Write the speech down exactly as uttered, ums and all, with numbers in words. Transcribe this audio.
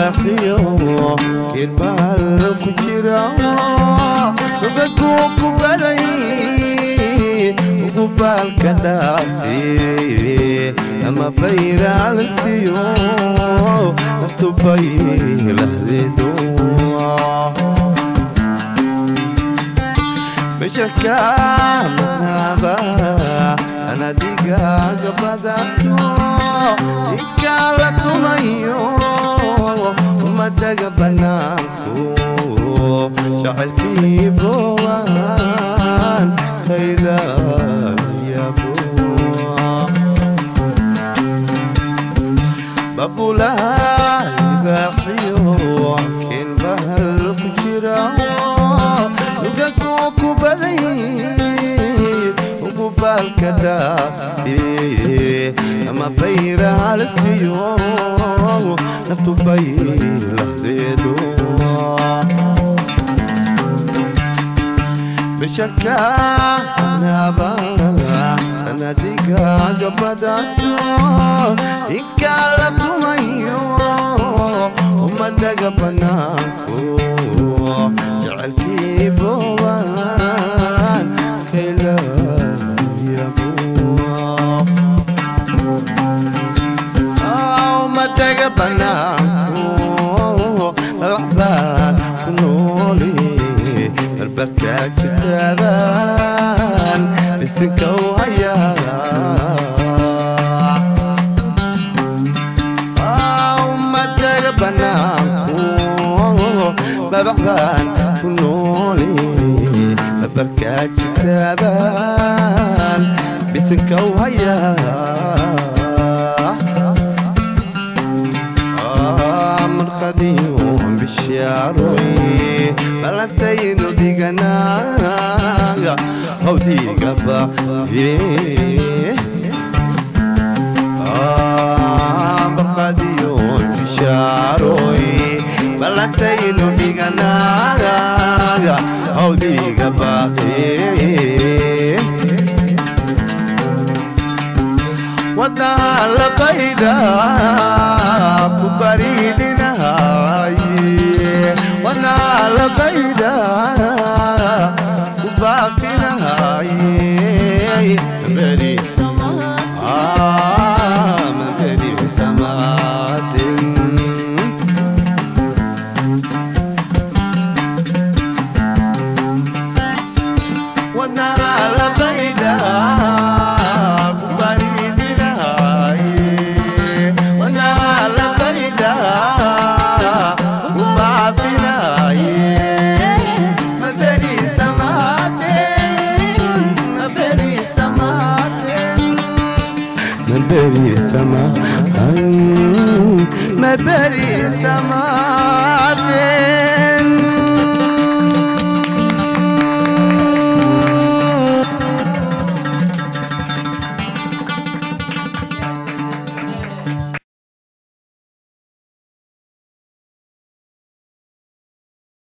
libaaxiyo geelbahal ku jira dadkuu ku baday ugu baalka dhaafi ama bayraalsiyo naftu baylahdeedo bashaka manaba ana digaaga badato ikala tumayo umadaga banaanku jacaylkii bowaan khaylaayabo babulaha libaaxiyo keen bahal ku jira lugagoo ku baday ugu baalka dhaafi ama bayraalsiyo naftu baylahdeedo bashaka naba ana digaaga badato ikala tumayo umadaga banaanku jacaylkii bowaan khaylaayabo umadaga banaanku waxbaan ku nooli barbarkaa jirtaadaan bisinka u hayaa umadaga banaanku babaxbaan ku nooli barbarkaa jirtaadaan bisinka u hayaa markhadiyuun bishaaroy balantaynu dhiganaaga hawdiga baaye markhadiyuun bishaaroy balantaynu dhiganaaga hawdiga baaye wadnaha la bayda ku baridinahaye wadnaha la bayda ku baaqinahaye maberi maberi samaatin wadnaha la bayda مبري سما مبري سما